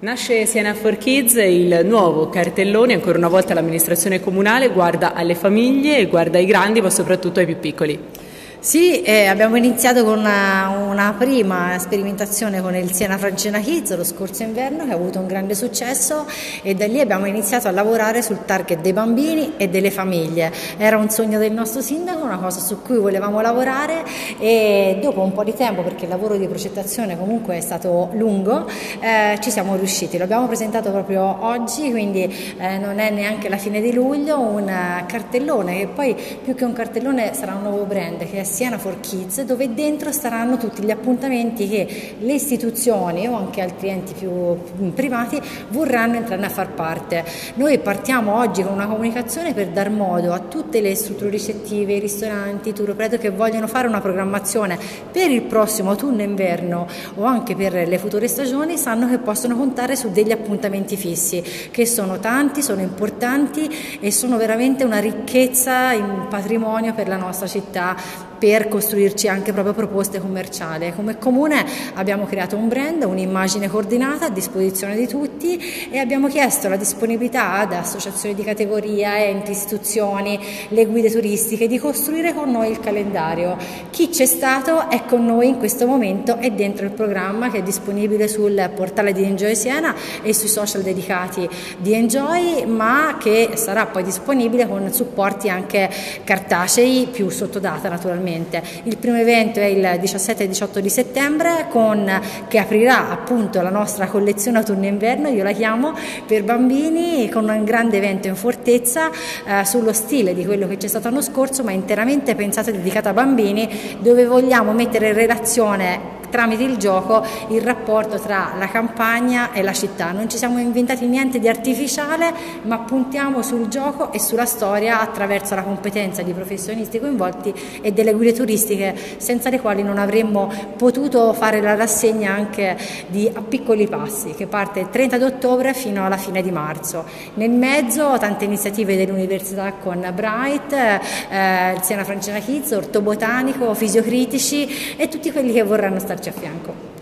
Nasce Siena for Kids, il nuovo cartellone. Ancora una volta l'amministrazione comunale guarda alle famiglie, guarda ai grandi ma soprattutto ai più piccoli. Sì, abbiamo iniziato con una prima sperimentazione con il Siena Francena Kids lo scorso inverno, che ha avuto un grande successo, e da lì abbiamo iniziato a lavorare sul target dei bambini e delle famiglie. Era un sogno del nostro sindaco, una cosa su cui volevamo lavorare, e dopo un po' di tempo, perché il lavoro di progettazione comunque è stato lungo, ci siamo riusciti. Lo abbiamo presentato proprio oggi, quindi non è neanche la fine di luglio, un cartellone che poi più che un cartellone sarà un nuovo brand, che è Siena for Kids, dove dentro staranno tutti gli appuntamenti che le istituzioni o anche altri enti più privati vorranno entrare a far parte. Noi partiamo oggi con una comunicazione per dar modo a tutte le strutture ricettive, i ristoranti, i tour operator che vogliono fare una programmazione per il prossimo autunno e inverno o anche per le future stagioni, sanno che possono contare su degli appuntamenti fissi, che sono tanti, sono importanti e sono veramente una ricchezza in patrimonio per la nostra città, per costruirci anche proprio proposte commerciali. Come comune abbiamo creato un brand, un'immagine coordinata a disposizione di tutti, e abbiamo chiesto la disponibilità ad associazioni di categoria, enti, istituzioni, le guide turistiche, di costruire con noi il calendario. Chi c'è stato è con noi in questo momento, è dentro il programma che è disponibile sul portale di Enjoy Siena e sui social dedicati di Enjoy, ma che sarà poi disponibile con supporti anche cartacei più sottodata naturalmente. Il primo evento è il 17 e 18 di settembre, che aprirà appunto la nostra collezione autunno-inverno, io la chiamo, per bambini, con un grande evento in fortezza sullo stile di quello che c'è stato l'anno scorso, ma interamente pensato e dedicato a bambini, dove vogliamo mettere in relazione tramite il gioco il rapporto tra la campagna e la città. Non ci siamo inventati niente di artificiale, ma puntiamo sul gioco e sulla storia attraverso la competenza di professionisti coinvolti e delle guide turistiche, senza le quali non avremmo potuto fare la rassegna anche a piccoli passi, che parte il 30 ottobre fino alla fine di marzo. Nel mezzo tante iniziative dell'università con Bright, il Siena Francena Kids, Ortobotanico, Fisiocritici e tutti quelli che vorranno starci a fianco.